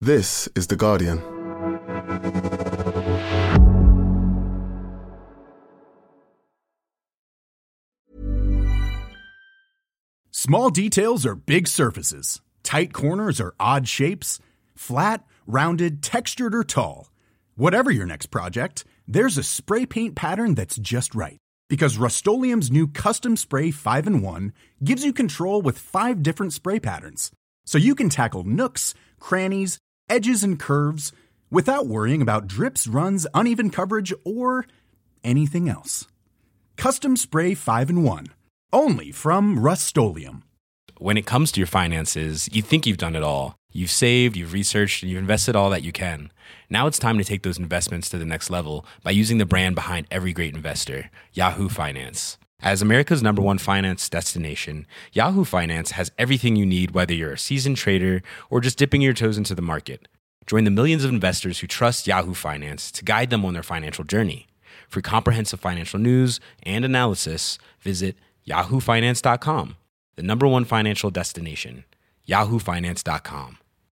This is The Guardian. Small details are big surfaces. Tight corners are odd shapes. Flat, rounded, textured, or tall. Whatever your next project, there's a spray paint pattern that's just right. Because Rust-Oleum's new Custom Spray 5-in-1 gives you control with 5 different spray patterns. So you can tackle nooks, crannies, edges, and curves without worrying about drips, runs, uneven coverage, or anything else. Custom Spray 5-in-1. Only from Rust-Oleum. When it comes to your finances, you think you've done it all. You've saved, you've researched, and you've invested all that you can. Now it's time to take those investments to the next level by using the brand behind every great investor, Yahoo Finance. As America's #1 finance destination, Yahoo Finance has everything you need, whether you're a seasoned trader or just dipping your toes into the market. Join the millions of investors who trust Yahoo Finance to guide them on their financial journey. For comprehensive financial news and analysis, visit yahoofinance.com, the #1 financial destination, yahoofinance.com.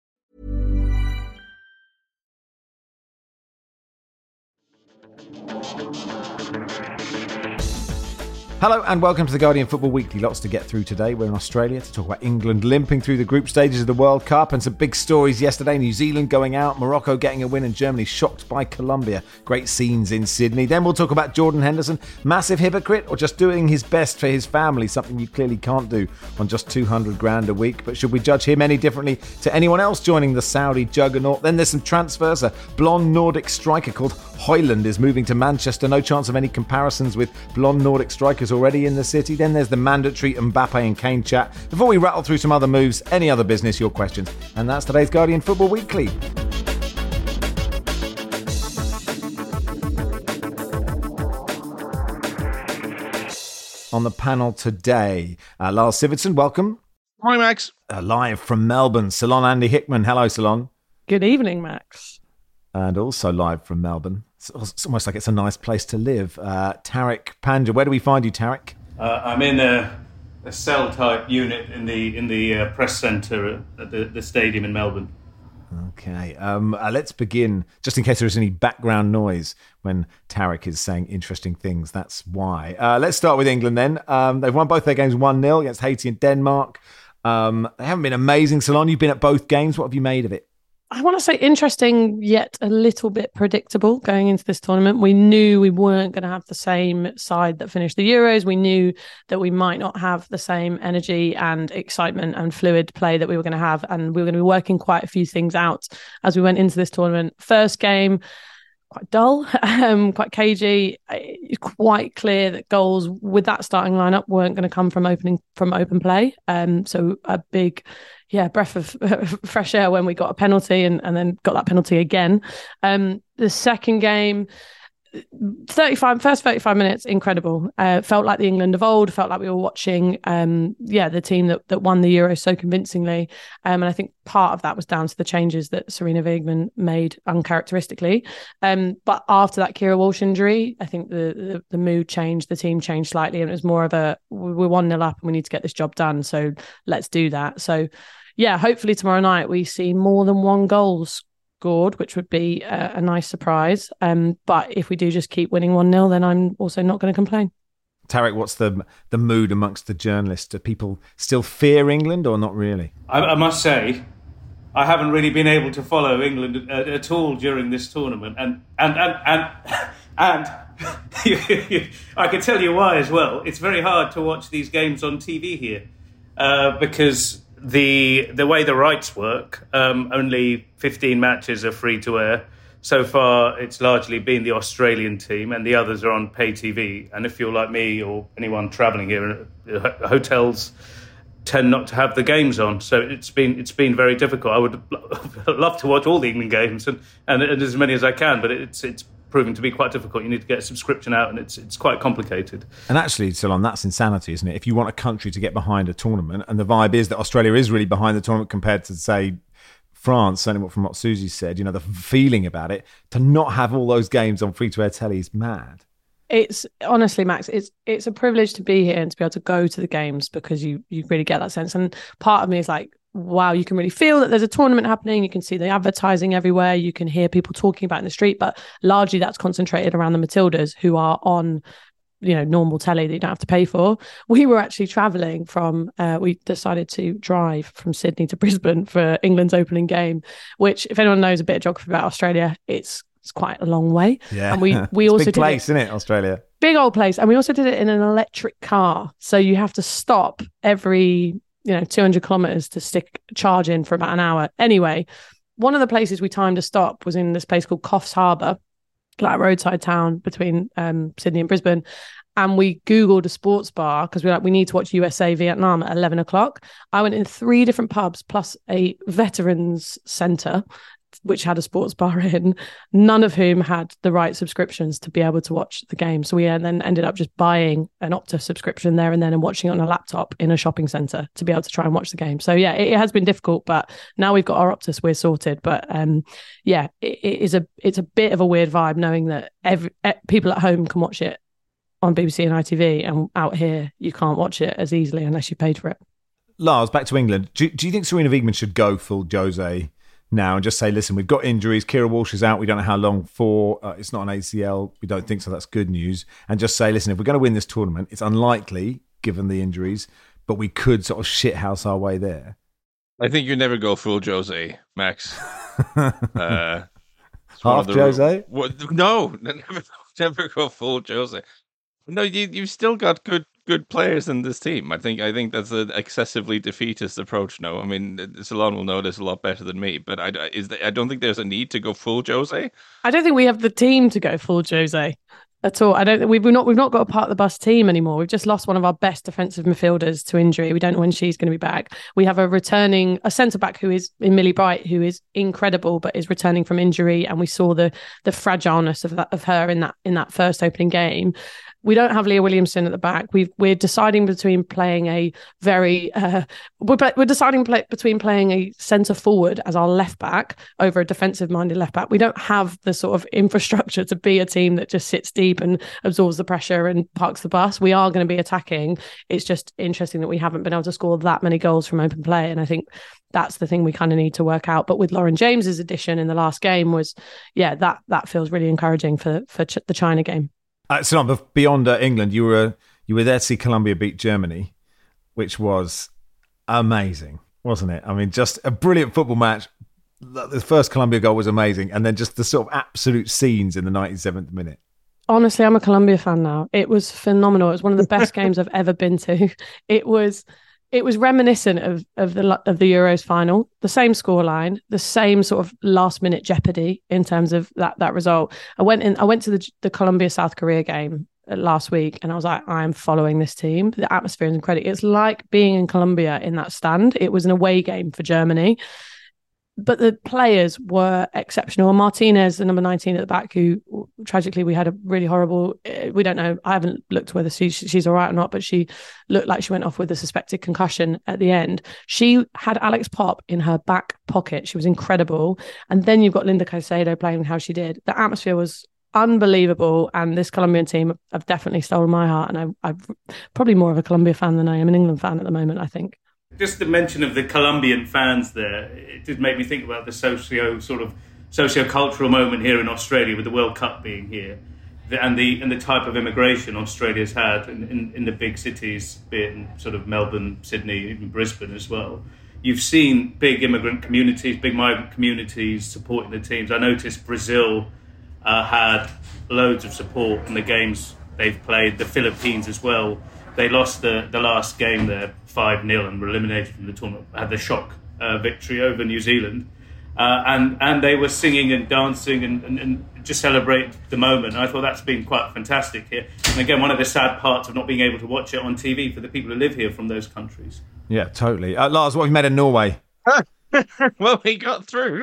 Hello and welcome to the Guardian Football Weekly. Lots to get through today. We're in Australia to talk about England limping through the group stages of the World Cup and some big stories yesterday. New Zealand going out, Morocco getting a win and Germany shocked by Colombia. Great scenes in Sydney. Then we'll talk about Jordan Henderson, massive hypocrite or just doing his best for his family, something you clearly can't do on just 200 grand a week. But should we judge him any differently to anyone else joining the Saudi juggernaut? Then there's some transfers. A blonde Nordic striker called Højlund is moving to Manchester. No chance of any comparisons with blonde Nordic strikers already in the city. Then there's the mandatory Mbappe and Kane chat. Before we rattle through some other moves, any other business, your questions. And that's today's Guardian Football Weekly. On the panel today, Lars Sivertsen, welcome. Hi, Max. Live from Melbourne, Ceylon Andy Hickman. Hello, Ceylon. Good evening, Max. And also live from Melbourne, it's almost like it's a nice place to live. Tariq Panja, where do we find you, Tariq? I'm in a cell-type unit in the press centre at the stadium in Melbourne. Okay, let's begin. Just in case there is any background noise when Tariq is saying interesting things, that's why. Let's start with England then. They've won both their games 1-0 against Haiti and Denmark. They haven't been amazing. Salon, you've been at both games. What have you made of it? I want to say interesting, yet a little bit predictable going into this tournament. We knew we weren't going to have the same side that finished the Euros. We knew that we might not have the same energy and excitement and fluid play that we were going to have. And we were going to be working quite a few things out as we went into this tournament. First game, quite dull, quite cagey. It's quite clear that goals with that starting lineup weren't going to come from open play. So a big breath of fresh air when we got a penalty and then got that penalty again. The second game, first 35 minutes, incredible. Felt like the England of old, felt like we were watching the team that won the Euro so convincingly. And I think part of that was down to the changes that Sarina Wiegman made uncharacteristically. But after that Kira Walsh injury, I think the mood changed, the team changed slightly, and it was more of a, we're 1-0 up and we need to get this job done, so let's do that. So yeah, hopefully tomorrow night we see more than one goal scored, which would be a nice surprise. But if we do just keep winning 1-0, then I'm also not going to complain. Tariq, what's the mood amongst the journalists? Do people still fear England or not really? I must say, I haven't really been able to follow England at all during this tournament, and I can tell you why as well. It's very hard to watch these games on TV here because the way the rights work, only 15 matches are free to air. So far, it's largely been the Australian team, and the others are on pay TV. And if you're like me or anyone travelling here, hotels tend not to have the games on. So it's been very difficult. I would love to watch all the England games and as many as I can, but it's proving to be quite difficult. You need to get a subscription out, and it's quite complicated. And actually, Salon, that's insanity, isn't it? If you want a country to get behind a tournament, and the vibe is that Australia is really behind the tournament compared to, say, France, certainly from what Susie said, the feeling about it, to not have all those games on free-to-air telly is mad. It's honestly, Max, it's a privilege to be here and to be able to go to the games because you really get that sense. And part of me is like, wow, you can really feel that there's a tournament happening. You can see the advertising everywhere. You can hear people talking about it in the street, but largely that's concentrated around the Matildas, who are on normal telly that you don't have to pay for. We were actually traveling from we decided to drive from Sydney to Brisbane for England's opening game, which, if anyone knows a bit of geography about Australia, it's quite a long way. Yeah. And we it's also a big did place, isn't it, Australia? Big old place. And we also did it in an electric car, so you have to stop every 200 kilometers to stick charge in for about an hour. Anyway, one of the places we timed a stop was in this place called Coffs Harbour, like a roadside town between Sydney and Brisbane. And we Googled a sports bar because we need to watch USA Vietnam at 11 o'clock. I went in 3 different pubs plus a veterans centre, which had a sports bar in, none of whom had the right subscriptions to be able to watch the game. So we then ended up just buying an Optus subscription there and then and watching it on a laptop in a shopping centre to be able to try and watch the game. So yeah, it has been difficult, but now we've got our Optus, we're sorted. But it's a bit of a weird vibe knowing that people at home can watch it on BBC and ITV, and out here you can't watch it as easily unless you paid for it. Lars, back to England. Do you think Sarina Wiegman should go full Jose now and just say, listen, we've got injuries, Kira Walsh is out, we don't know how long for, it's not an ACL, we don't think so, that's good news, and just say, listen, if we're going to win this tournament, it's unlikely given the injuries, but we could sort of shithouse our way there? I think you never go full Jose, Max. Half Jose? No, never go full Jose. No, you've still got good players in this team. I think that's an excessively defeatist approach. No, I mean, Salon will know this a lot better than me, but I don't think there's a need to go full Jose. I don't think we have the team to go full Jose at all. I don't think we've not got a part of the bus team anymore. We've just lost one of our best defensive midfielders to injury. We don't know when she's going to be back. We have a centre back who is in Millie Bright, who is incredible but is returning from injury, and we saw the fragileness of her in that first opening game. We don't have Leah Williamson at the back. We're deciding between playing a very between playing a centre forward as our left back over a defensive minded left back. We don't have the sort of infrastructure to be a team that just sits deep and absorbs the pressure and parks the bus. We are going to be attacking. It's just interesting that we haven't been able to score that many goals from open play, and I think that's the thing we kind of need to work out. But with Lauren James's addition in the last game that feels really encouraging for the China game. So beyond England, you were there to see Colombia beat Germany, which was amazing, wasn't it? I mean, just a brilliant football match. The first Colombia goal was amazing, and then just the sort of absolute scenes in the 97th minute. Honestly, I'm a Colombia fan now. It was phenomenal. It was one of the best games I've ever been to. It was reminiscent of the Euros final, the same scoreline, the same sort of last minute jeopardy in terms of that result. I went to the Colombia South Korea game last week, and I was like, I'm following this team. The atmosphere is incredible. It's like being in Colombia in that stand. It was an away game for Germany, but the players were exceptional. Martinez, the number 19 at the back, who tragically we had a really horrible, we don't know, I haven't looked whether she's all right or not, but she looked like she went off with a suspected concussion at the end. She had Alex Pop in her back pocket. She was incredible. And then you've got Linda Caicedo playing how she did. The atmosphere was unbelievable, and this Colombian team have definitely stolen my heart, and I'm probably more of a Colombia fan than I am an England fan at the moment, I think. Just the mention of the Colombian fans there, it did make me think about the socio-cultural moment here in Australia with the World Cup being here, and the type of immigration Australia's had in the big cities, be it in sort of Melbourne, Sydney, even Brisbane as well. You've seen big immigrant communities, big migrant communities supporting the teams. I noticed Brazil had loads of support in the games they've played, the Philippines as well. They lost the last game there 5-0 and were eliminated from the tournament. Had the shock victory over New Zealand, and they were singing and dancing and just celebrate the moment. I thought that's been quite fantastic here. And again, one of the sad parts of not being able to watch it on TV for the people who live here from those countries. Yeah, totally. Lars, what have you made in Norway? Well, we got through.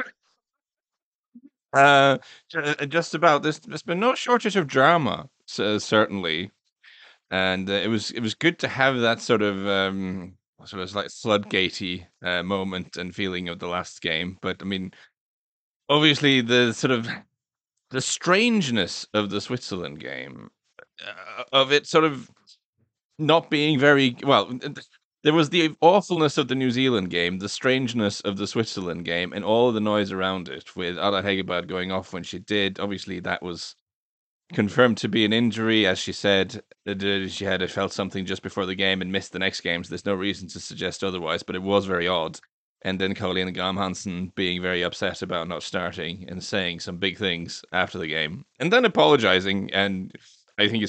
Just about this. There's been no shortage of drama, certainly. And it was good to have that sort of like floodgatey moment and feeling of the last game. But I mean, obviously the strangeness of the Switzerland game of it sort of not being very well. There was the awfulness of the New Zealand game, the strangeness of the Switzerland game, and all of the noise around it, with Ada Hegerberg going off when she did. Obviously, that was confirmed to be an injury, as she said. She had felt something just before the game and missed the next game, so there's no reason to suggest otherwise, but it was very odd. And then Caroline Graham Hansen being very upset about not starting and saying some big things after the game, and then apologizing. And I think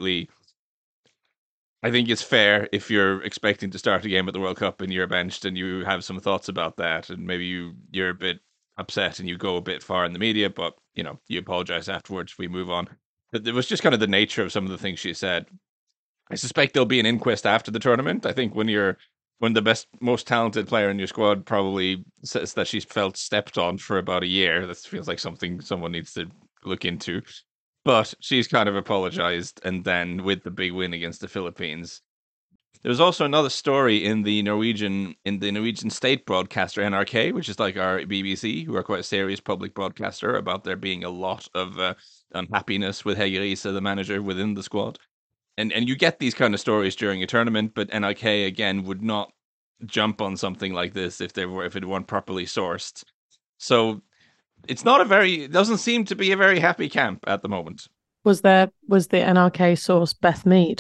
it's fair if you're expecting to start a game at the World Cup and you're benched and you have some thoughts about that, and maybe you're a bit upset and you go a bit far in the media, but you apologize afterwards. We move on. But it was just kind of the nature of some of the things she said. I suspect there'll be an inquest after the tournament. I think when the most talented player in your squad probably says that she's felt stepped on for about a year, that feels like something someone needs to look into. But she's kind of apologized, and then with the big win against the Philippines. There was also another story in the Norwegian state broadcaster NRK, which is like our BBC, who are quite a serious public broadcaster, about there being a lot of unhappiness with Hege Riise, the manager, within the squad. And you get these kind of stories during a tournament, but NRK again would not jump on something like this if it weren't properly sourced. So it doesn't seem to be a very happy camp at the moment. Was the NRK source Beth Mead?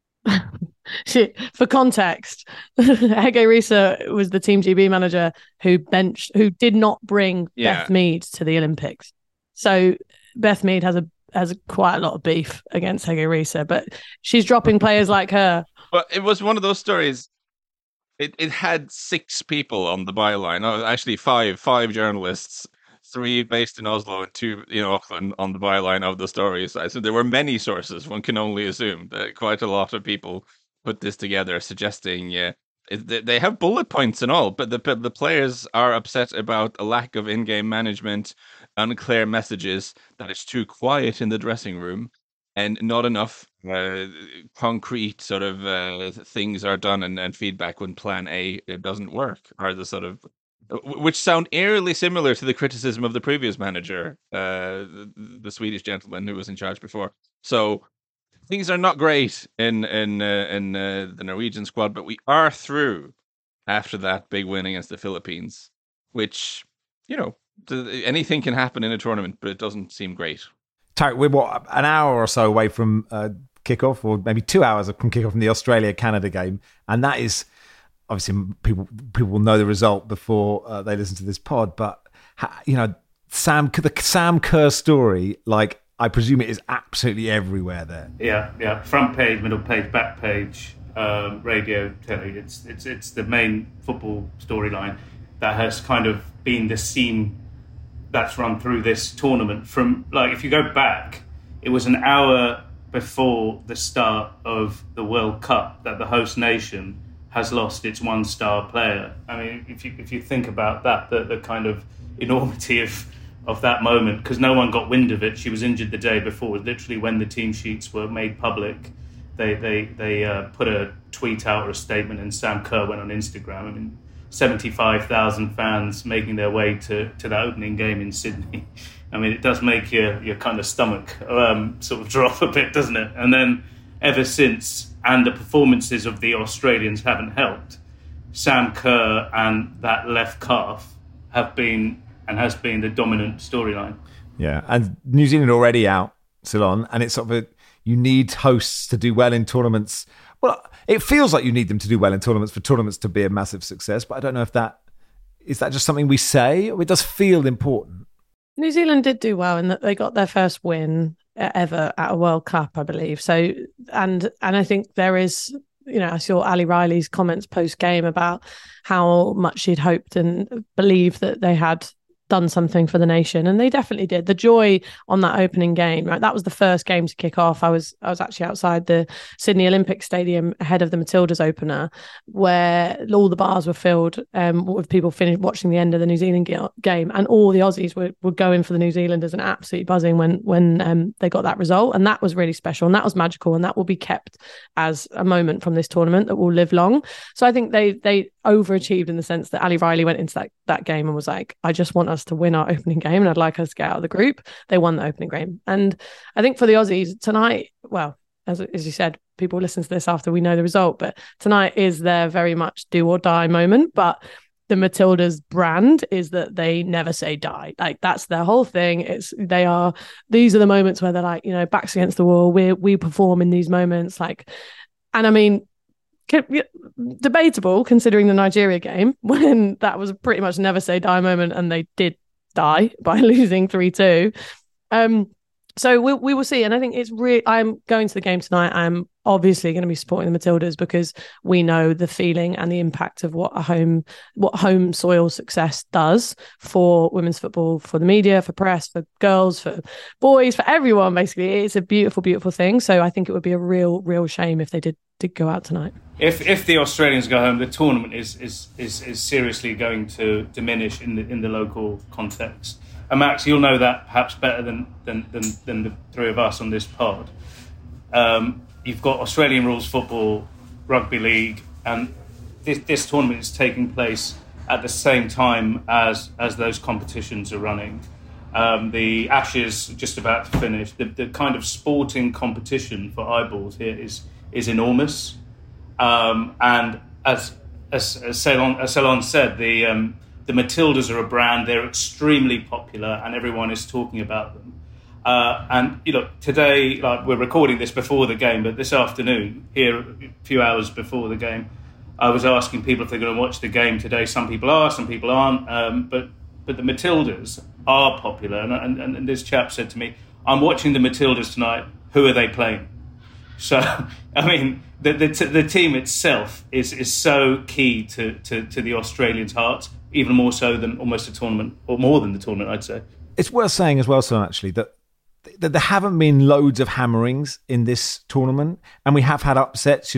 For context, Hege Riise was the Team GB manager who did not bring Beth Mead to the Olympics. So Beth Mead has quite a lot of beef against Hege Riise, but she's dropping players like her. But it was one of those stories. It had 6 people on the byline. Oh, actually, five journalists, 3 based in Oslo and 2 in Auckland on the byline of the stories. So there were many sources. One can only assume that quite a lot of people put this together, suggesting they have bullet points and all, but the players are upset about a lack of in-game management, unclear messages, that it's too quiet in the dressing room, and not enough concrete sort of things are done and feedback when Plan A doesn't work, are the sort of, which sound eerily similar to the criticism of the previous manager, the Swedish gentleman who was in charge before. So things are not great in the Norwegian squad, but we are through after that big win against the Philippines, which, anything can happen in a tournament, but it doesn't seem great. Tarek, we're an hour or so away from kickoff, or maybe 2 hours from kickoff from the Australia-Canada game, and that is obviously people will know the result before they listen to this pod. But the Sam Kerr story, like, I presume it is absolutely everywhere there. Yeah. Front page, middle page, back page, radio, telly. It's the main football storyline that has kind of been the seam that's run through this tournament. From, like, if you go back, it was an hour before the start of the World Cup that the host nation has lost its one-star player. I mean, if you think about that, the kind of enormity of that moment, because no one got wind of it. She was injured the day before. Literally, when the team sheets were made public, they put a tweet out or a statement, and Sam Kerr went on Instagram. I mean, 75,000 fans making their way to that opening game in Sydney. I mean, it does make your kind of stomach sort of drop a bit, doesn't it? And then ever since, and the performances of the Australians haven't helped, Sam Kerr and that left calf has been the dominant storyline. Yeah, and New Zealand already out, Ceylon, and it's sort of you need hosts to do well in tournaments. Well, it feels like you need them to do well in tournaments for tournaments to be a massive success, but I don't know if that just something we say, or it does feel important. New Zealand did do well in that they got their first win ever at a World Cup, I believe. So, and I think there is, I saw Ali Riley's comments post-game about how much she'd hoped and believed that they had done something for the nation, and they definitely did. The joy on that opening game, right? That was the first game to kick off. I was actually outside the Sydney Olympic Stadium ahead of the Matildas opener, where all the bars were filled with people watching the end of the New Zealand game, and all the Aussies were going for the New Zealanders and absolutely buzzing when they got that result, and that was really special, and that was magical, and that will be kept as a moment from this tournament that will live long. So I think they overachieved in the sense that Ali Riley went into that game and was like, I just want us to win our opening game and I'd like us to get out of the group. They won the opening game. And I think for the Aussies tonight, well, as you said, people listen to this after we know the result, but tonight is their very much do or die moment. But the Matildas brand is that they never say die. Like, that's their whole thing. These are the moments where they're like, backs against the wall. We perform in these moments. Like, and I mean, debatable considering the Nigeria game, when that was pretty much never say die moment, and they did die by losing 3-2. So we will see. And I think it's I'm going to the game tonight. I'm obviously going to be supporting the Matildas because we know the feeling and the impact of what home soil success does for women's football, for the media, for press, for girls, for boys, for everyone. Basically, it's a beautiful, beautiful thing. So I think it would be a real shame if they did go out tonight. If the Australians go home, the tournament is seriously going to diminish in the local context. And Max, you'll know that perhaps better than the three of us on this pod. You've got Australian rules football, rugby league, and this tournament is taking place at the same time as those competitions are running. The Ashes just about to finish. The kind of sporting competition for eyeballs here is enormous. And as Ceylon said, the Matildas are a brand. They're extremely popular, and everyone is talking about them. And today, like, we're recording this before the game, but this afternoon, here a few hours before the game, I was asking people if they're going to watch the game today. Some people are, some people aren't. But the Matildas are popular, and this chap said to me, "I'm watching the Matildas tonight. Who are they playing?" So, I mean, the team itself is so key to the Australians' hearts, even more so than almost a tournament, or more than the tournament, I'd say. It's worth saying as well, Son, actually, that there haven't been loads of hammerings in this tournament, and we have had upsets.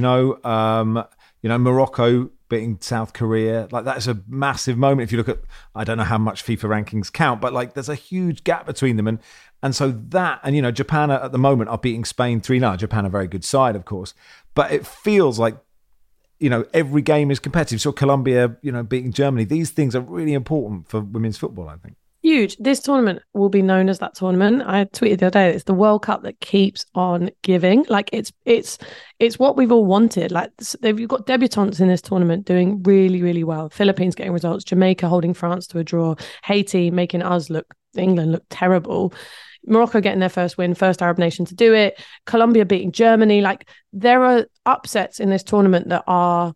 Morocco beating South Korea, like, that's a massive moment. If you look at, I don't know how much FIFA rankings count, but like, there's a huge gap between them, and so that, and Japan at the moment are beating Spain 3-0. Japan a very good side, of course, but it feels like every game is competitive. So Colombia, beating Germany. These things are really important for women's football, I think. Huge. This tournament will be known as that tournament. I tweeted the other day, it's the World Cup that keeps on giving. Like, it's what we've all wanted. Like, you've got debutantes in this tournament doing really, really well. Philippines getting results, Jamaica holding France to a draw, Haiti making England look terrible, Morocco getting their first win, first Arab nation to do it, Colombia beating Germany. Like, there are upsets in this tournament that are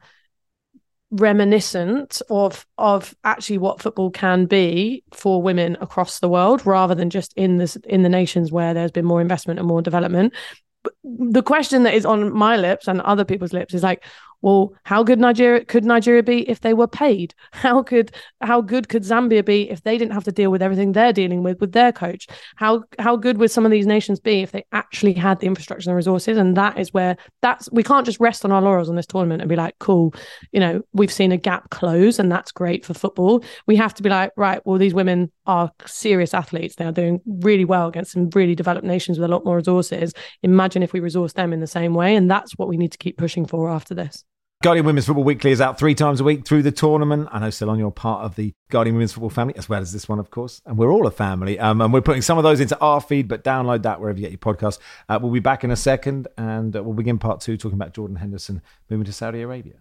reminiscent of actually what football can be for women across the world, rather than just in the nations where there's been more investment and more development. But the question that is on my lips and other people's lips is like, well, how good could Nigeria be if they were paid? How good could Zambia be if they didn't have to deal with everything they're dealing with their coach? How good would some of these nations be if they actually had the infrastructure and resources? And we can't just rest on our laurels on this tournament and be like, cool, we've seen a gap close and that's great for football. We have to be like, right, well, these women are serious athletes. They are doing really well against some really developed nations with a lot more resources. Imagine if we resource them in the same way. And that's what we need to keep pushing for after this. Guardian Women's Football Weekly is out 3 times a week through the tournament. I know, Ceylon, you're part of the Guardian Women's Football family, as well as this one, of course. And we're all a family. And we're putting some of those into our feed, but download that wherever you get your podcasts. We'll be back in a second, and we'll begin part 2 talking about Jordan Henderson moving to Saudi Arabia.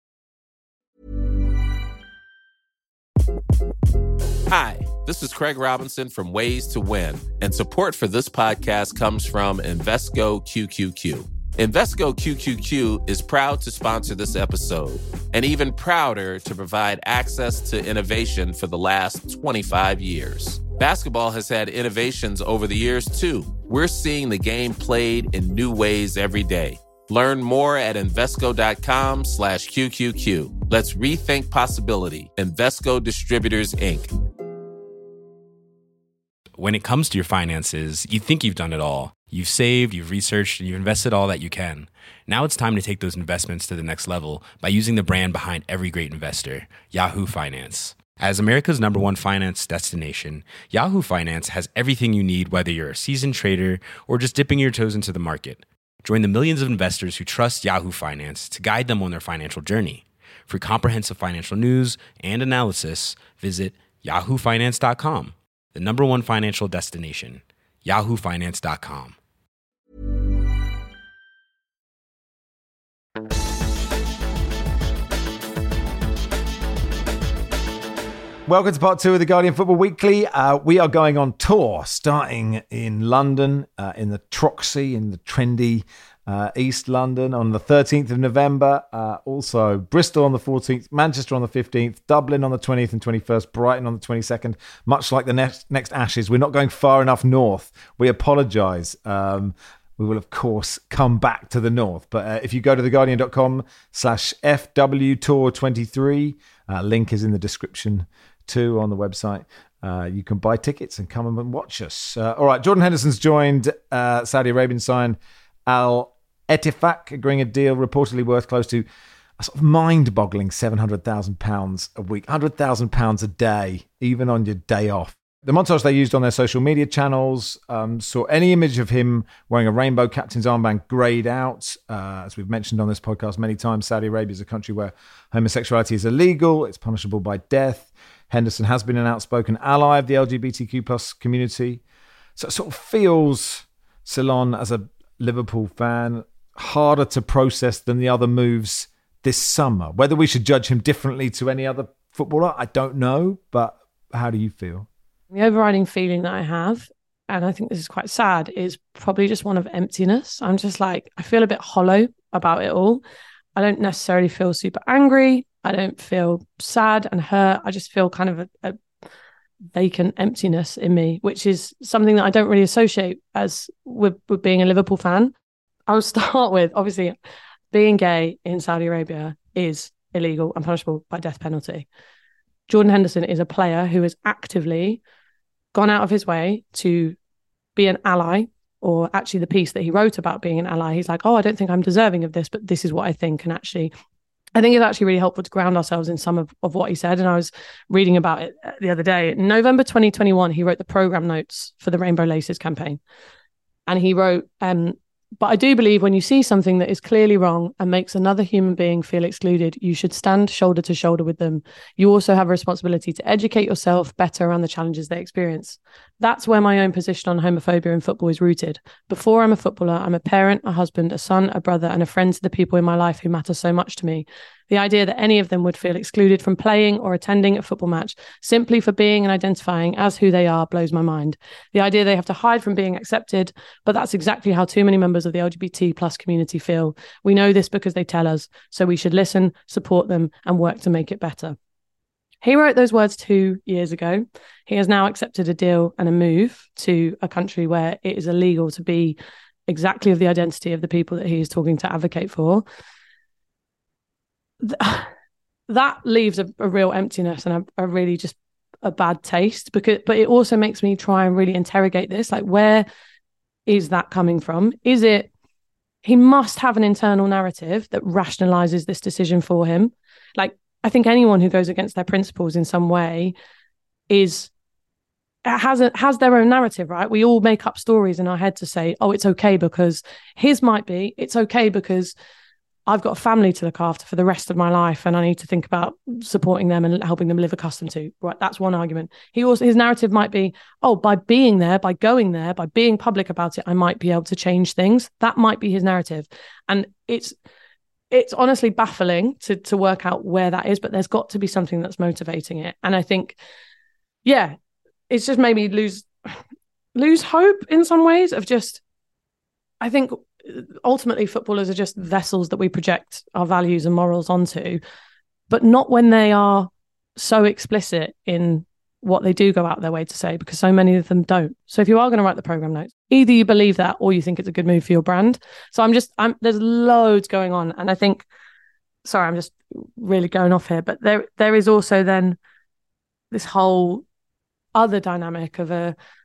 Hi, this is Craig Robinson from Ways to Win, and support for this podcast comes from Invesco QQQ. Invesco QQQ is proud to sponsor this episode, and even prouder to provide access to innovation for the last 25 years. Basketball has had innovations over the years, too. We're seeing the game played in new ways every day. Learn more at Invesco.com/QQQ. Let's rethink possibility. Invesco Distributors, Inc. When it comes to your finances, you think you've done it all. You've saved, you've researched, and you've invested all that you can. Now it's time to take those investments to the next level by using the brand behind every great investor, Yahoo Finance. As America's #1 finance destination, Yahoo Finance has everything you need, whether you're a seasoned trader or just dipping your toes into the market. Join the millions of investors who trust Yahoo Finance to guide them on their financial journey. For comprehensive financial news and analysis, visit yahoofinance.com, the #1 financial destination, yahoofinance.com. Welcome to part 2 of the Guardian Football Weekly. We are going on tour, starting in London, in the Troxy, in the trendy East London on the 13th of November. Also, Bristol on the 14th, Manchester on the 15th, Dublin on the 20th and 21st, Brighton on the 22nd. Much like the next Ashes, we're not going far enough north. We apologise. We will, of course, come back to the north. But if you go to theguardian.com/FWTour23, link is in the description too on the website. You can buy tickets and come and watch us. All right, Jordan Henderson's joined Saudi Arabian sign Al Ettifaq, agreeing a deal reportedly worth close to a sort of mind-boggling £700,000 a week, £100,000 a day, even on your day off. The montage they used on their social media channels saw any image of him wearing a rainbow captain's armband grayed out. As we've mentioned on this podcast many times, Saudi Arabia is a country where homosexuality is illegal. It's punishable by death. Henderson has been an outspoken ally of the LGBTQ plus community. So it sort of feels, Ceylon, as a Liverpool fan, harder to process than the other moves this summer. Whether we should judge him differently to any other footballer, I don't know. But how do you feel? The overriding feeling that I have, and I think this is quite sad, is probably just one of emptiness. I'm just like, I feel a bit hollow about it all. I don't necessarily feel super angry. I don't feel sad and hurt. I just feel kind of a vacant emptiness in me, which is something that I don't really associate as with being a Liverpool fan. I'll start with, obviously, being gay in Saudi Arabia is illegal and punishable by death penalty. Jordan Henderson is a player who has actively gone out of his way to be an ally, or actually the piece that he wrote about being an ally, he's like, oh, I don't think I'm deserving of this, but this is what I think. And actually, I think it's actually really helpful to ground ourselves in some of what he said. And I was reading about it the other day. In November 2021, he wrote the program notes for the Rainbow Laces campaign. And he wrote, but I do believe when you see something that is clearly wrong and makes another human being feel excluded, you should stand shoulder to shoulder with them. You also have a responsibility to educate yourself better around the challenges they experience. That's where my own position on homophobia in football is rooted. Before I'm a footballer, I'm a parent, a husband, a son, a brother, and a friend to the people in my life who matter so much to me. The idea that any of them would feel excluded from playing or attending a football match simply for being and identifying as who they are blows my mind. The idea they have to hide from being accepted, but that's exactly how too many members of the LGBT plus community feel. We know this because they tell us, so we should listen, support them, and work to make it better. He wrote those words 2 years ago. He has now accepted a deal and a move to a country where it is illegal to be exactly of the identity of the people that he is talking to advocate for. That leaves a real emptiness and a really just a bad taste, but it also makes me try and really interrogate this. Like, where is that coming from? Is it, he must have an internal narrative that rationalizes this decision for him. Like, I think anyone who goes against their principles in some way has their own narrative, right? We all make up stories in our head to say, oh, it's okay because his might be, it's okay because I've got a family to look after for the rest of my life and I need to think about supporting them and helping them live a custom to. Right, that's one argument. His narrative might be, oh, by being there, by going there, by being public about it, I might be able to change things. That might be his narrative. And it's honestly baffling to work out where that is, but there's got to be something that's motivating it. And I think, yeah, it's just made me lose hope in some ways of just, I think ultimately footballers are just vessels that we project our values and morals onto, but not when they are so explicit in what they do go out their way to say, because so many of them don't. So if you are going to write the program notes, either you believe that or you think it's a good move for your brand. So there's loads going on. And I think, sorry, I'm just really going off here, but there is also then this whole other dynamic of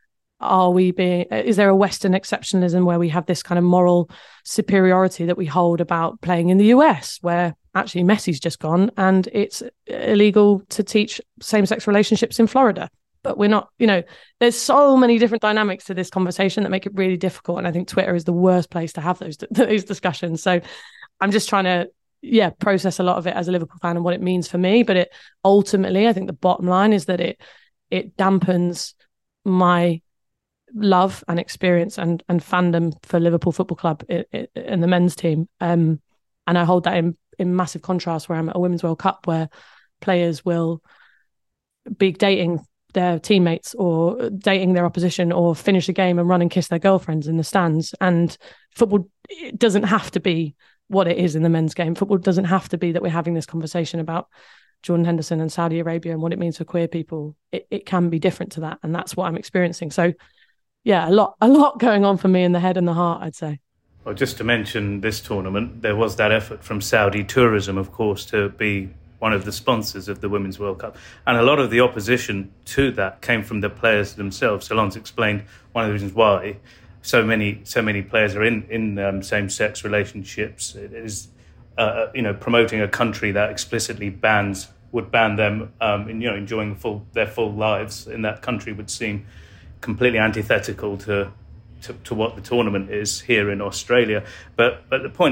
is there a Western exceptionalism where we have this kind of moral superiority that we hold about playing in the US, where actually Messi's just gone and it's illegal to teach same-sex relationships in Florida? But we're not, there's so many different dynamics to this conversation that make it really difficult. And I think Twitter is the worst place to have those discussions. So I'm just trying to, process a lot of it as a Liverpool fan and what it means for me. But it ultimately, I think the bottom line is that it dampens my love and experience and fandom for Liverpool Football Club and the men's team. And I hold that in massive contrast where I'm at a Women's World Cup where players will be dating their teammates or dating their opposition or finish a game and run and kiss their girlfriends in the stands. And football, it doesn't have to be what it is in the men's game. Football doesn't have to be that we're having this conversation about Jordan Henderson and Saudi Arabia and what it means for queer people. It can be different to that. And that's what I'm experiencing. So yeah, a lot going on for me in the head and the heart, I'd say. Well, just to mention this tournament, there was that effort from Saudi Tourism, of course, to be one of the sponsors of the Women's World Cup. And a lot of the opposition to that came from the players themselves. Salon's explained one of the reasons why so many players are in same-sex relationships. It is, promoting a country that explicitly would ban them, enjoying their full lives in that country would seem completely antithetical to what the tournament is here in Australia. But the point,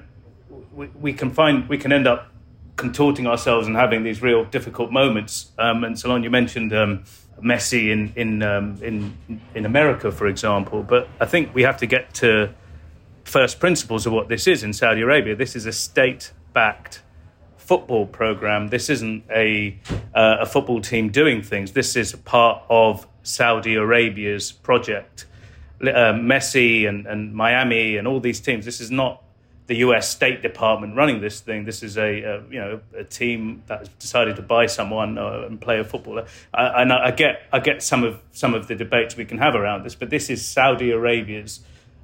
we can end up contorting ourselves and having these real difficult moments. And Salon, you mentioned Messi in America, for example. But I think we have to get to first principles of what this is in Saudi Arabia. This is a state-backed football program. This isn't a football team doing things. This is part of Saudi Arabia's project. Messi and Miami and all these teams. This is not the US State Department running this thing. This is a team that has decided to buy someone and play a footballer. I get some of the debates we can have around this, but this is Saudi Arabia's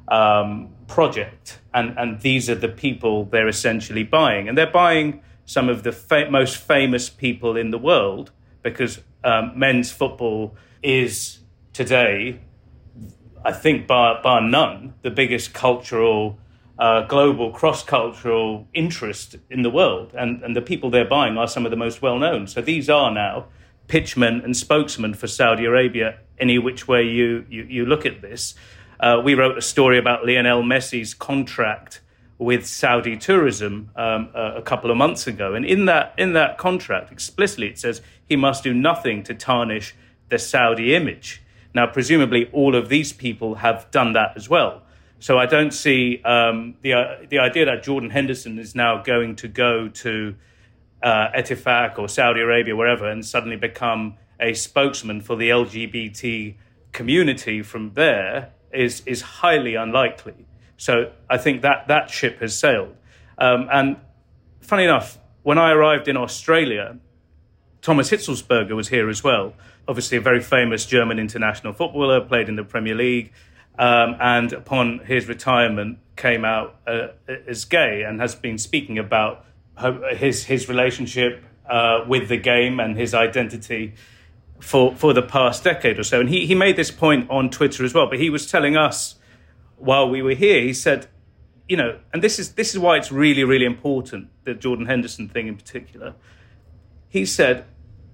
project, and these are the people they're essentially buying, and they're buying some of the most famous people in the world, because men's football is today, I think, bar none, the biggest cultural. Global cross-cultural interest in the world, and the people they're buying are some of the most well-known. So these are now pitchmen and spokesmen for Saudi Arabia any which way you look at this. We wrote a story about Lionel Messi's contract with Saudi Tourism a couple of months ago, and in that contract explicitly it says he must do nothing to tarnish the Saudi image. Now presumably all of these people have done that as well. So I don't see the idea that Jordan Henderson is now going to go to Etifaq or Saudi Arabia, wherever, and suddenly become a spokesman for the LGBT community from there is highly unlikely. So I think that ship has sailed. And funny enough, when I arrived in Australia, Thomas Hitzelsberger was here as well. Obviously a very famous German international footballer, played in the Premier League. And upon his retirement came out as gay and has been speaking about his relationship with the game and his identity for the past decade or so. And he made this point on Twitter as well, but he was telling us while we were here, he said, and this is why it's really, really important, the Jordan Henderson thing in particular. He said,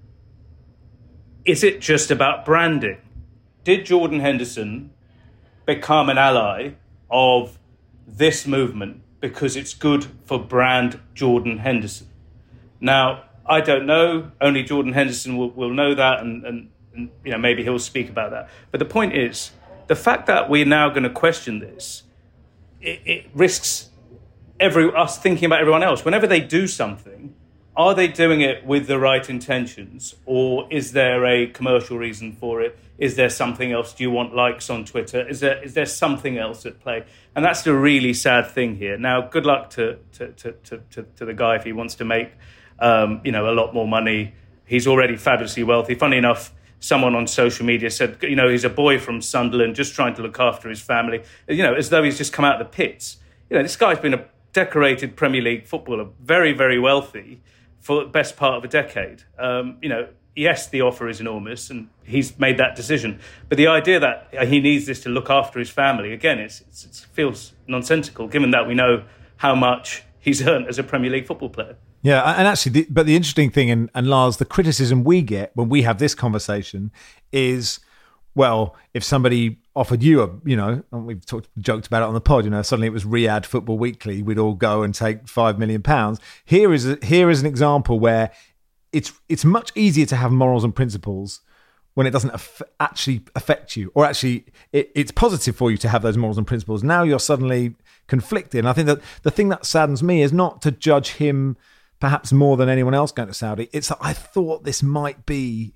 is it just about branding? Did Jordan Henderson become an ally of this movement because it's good for brand Jordan Henderson? Now, I don't know. Only Jordan Henderson will know that, and maybe he'll speak about that. But the point is, the fact that we're now going to question this, it risks us thinking about everyone else. Whenever they do something, are they doing it with the right intentions, or is there a commercial reason for it? Is there something else? Do you want likes on Twitter? Is there something else at play? And that's the really sad thing here. Now, good luck to the guy if he wants to make a lot more money. He's already fabulously wealthy. Funny enough, someone on social media said, he's a boy from Sunderland just trying to look after his family, as though he's just come out of the pits. This guy's been a decorated Premier League footballer, very, very wealthy for the best part of a decade. Yes, the offer is enormous and he's made that decision. But the idea that he needs this to look after his family, again, it feels nonsensical, given that we know how much he's earned as a Premier League football player. Yeah, and actually, but the interesting thing, and Lars, the criticism we get when we have this conversation is, well, if somebody offered you and we've joked about it on the pod, suddenly it was Riyadh Football Weekly, we'd all go and take £5 million. Here is an example where it's much easier to have morals and principles when it doesn't actually affect you, or actually it's positive for you to have those morals and principles. Now you're suddenly conflicted. And I think that the thing that saddens me is not to judge him perhaps more than anyone else going to Saudi. It's that I thought this might be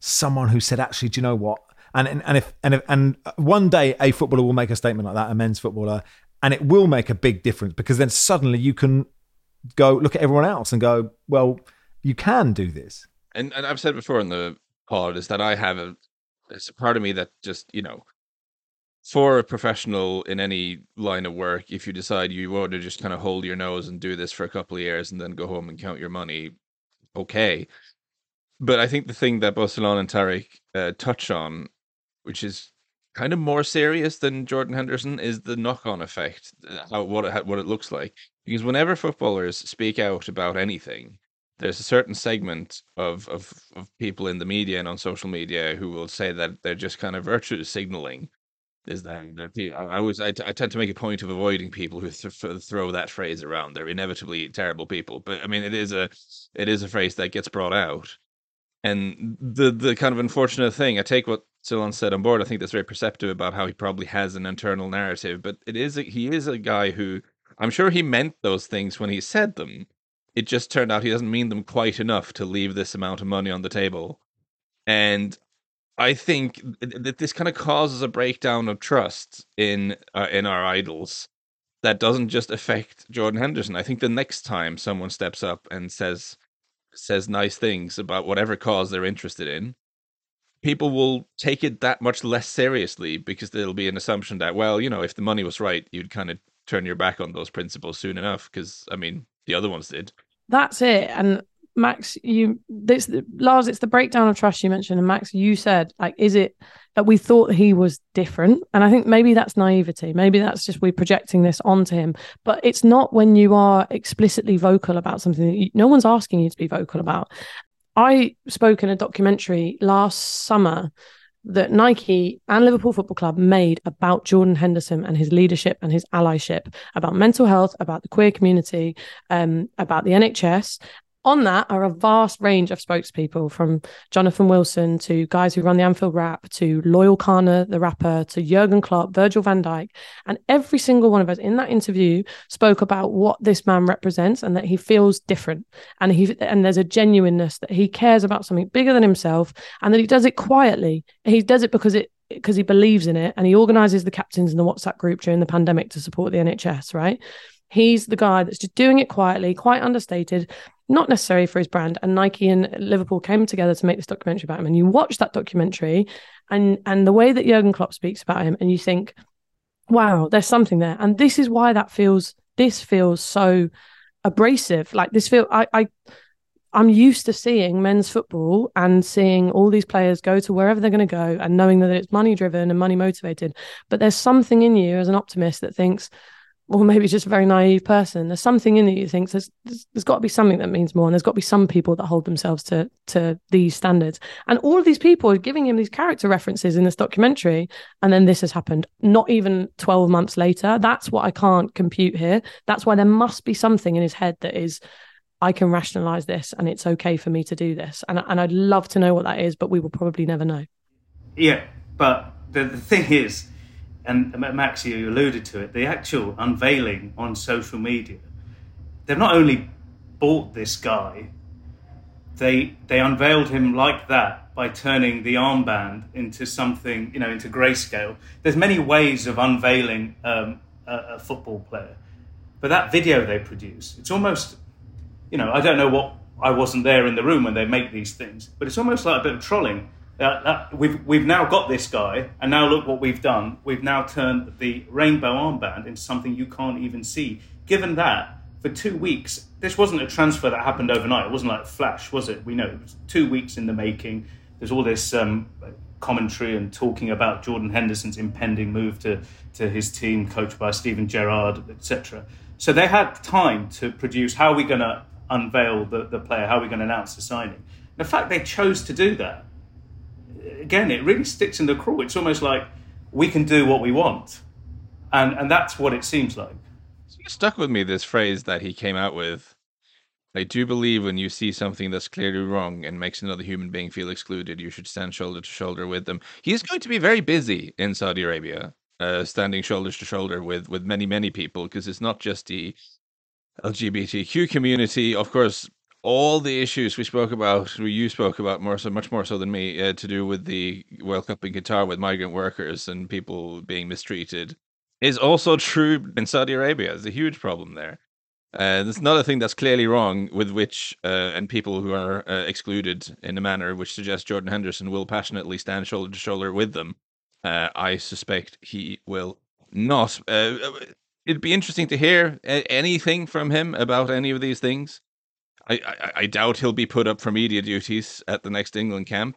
someone who said, actually, do you know what? And one day a footballer will make a statement like that, a men's footballer, and it will make a big difference, because then suddenly you can go look at everyone else and go, well, you can do this. And I've said before in the pod is that there's a part of me that just, for a professional in any line of work, if you decide you want to just kind of hold your nose and do this for a couple of years and then go home and count your money, okay. But I think the thing that both Solon and Tariq touch on, which is kind of more serious than Jordan Henderson, is the knock-on effect, what it looks like. Because whenever footballers speak out about anything, there's a certain segment of people in the media and on social media who will say that they're just kind of virtue signaling. Is that I tend to make a point of avoiding people who throw that phrase around. They're inevitably terrible people, but I mean, it is a phrase that gets brought out. And the kind of unfortunate thing, I take what Solon said on board. I think that's very perceptive about how he probably has an internal narrative, but he is a guy who, I'm sure he meant those things when he said them. It just turned out he doesn't mean them quite enough to leave this amount of money on the table. And I think that this kind of causes a breakdown of trust in our idols that doesn't just affect Jordan Henderson. I think the next time someone steps up and says nice things about whatever cause they're interested in, people will take it that much less seriously, because there'll be an assumption that, well, if the money was right, you'd kind of turn your back on those principles soon enough, because, I mean, the other ones did. That's it. And Max, Lars, it's the breakdown of trust you mentioned. And Max, you said, like, is it that we thought he was different? And I think maybe that's naivety. Maybe that's just we're projecting this onto him. But it's not when you are explicitly vocal about something that no one's asking you to be vocal about. I spoke in a documentary last summer that Nike and Liverpool Football Club made about Jordan Henderson and his leadership and his allyship, about mental health, about the queer community, about the NHS. On that are a vast range of spokespeople, from Jonathan Wilson to guys who run the Anfield Rap, to Loyal Kana, the rapper, to Jurgen Klopp, Virgil van Dijk. And every single one of us in that interview spoke about what this man represents and that he feels different. And there's a genuineness that he cares about something bigger than himself, and that he does it quietly. He does it because he believes in it, and he organises the captains in the WhatsApp group during the pandemic to support the NHS, right? He's the guy that's just doing it quietly, quite understated, not necessarily for his brand. And Nike and Liverpool came together to make this documentary about him. And you watch that documentary and the way that Jurgen Klopp speaks about him, and you think, wow, there's something there. And this is why this feels so abrasive. Like I'm used to seeing men's football and seeing all these players go to wherever they're going to go and knowing that it's money driven and money motivated. But there's something in you as an optimist that thinks, or maybe just a very naive person, there's something in you that thinks there's got to be something that means more, and there's got to be some people that hold themselves to these standards. And all of these people are giving him these character references in this documentary, and then this has happened not even 12 months later. That's what I can't compute here. That's why there must be something in his head that is, I can rationalize this and it's okay for me to do this. And I'd love to know what that is, but we will probably never know. Yeah, but the thing is, and Max, you alluded to it, the actual unveiling on social media, they've not only bought this guy, they unveiled him like that by turning the armband into something, into grayscale. There's many ways of unveiling a football player, but that video they produce, it's almost, I don't know what, I wasn't there in the room when they make these things, but it's almost like a bit of trolling. We've now got this guy, and now look what we've done. We've now turned the rainbow armband into something you can't even see. Given that, for 2 weeks, this wasn't a transfer that happened overnight. It wasn't like flash, was it? We know it was 2 weeks in the making. There's all this commentary and talking about Jordan Henderson's impending move to his team, coached by Steven Gerrard, etc. So they had time to produce, how are we going to unveil the player? How are we going to announce the signing? The fact they chose to do that, again, it really sticks in the craw. It's almost like we can do what we want. And that's what it seems like. It stuck with me, this phrase that he came out with. I do believe when you see something that's clearly wrong and makes another human being feel excluded, you should stand shoulder to shoulder with them. He is going to be very busy in Saudi Arabia, standing shoulder to shoulder with many, many people, because it's not just the LGBTQ community. Of course, all the issues you spoke about much more so than me, to do with the World Cup in Qatar with migrant workers and people being mistreated, is also true in Saudi Arabia. There's a huge problem there. There's another thing that's clearly wrong with which, and people who are excluded in a manner which suggests Jordan Henderson will passionately stand shoulder to shoulder with them. I suspect he will not. It'd be interesting to hear anything from him about any of these things. I doubt he'll be put up for media duties at the next England camp.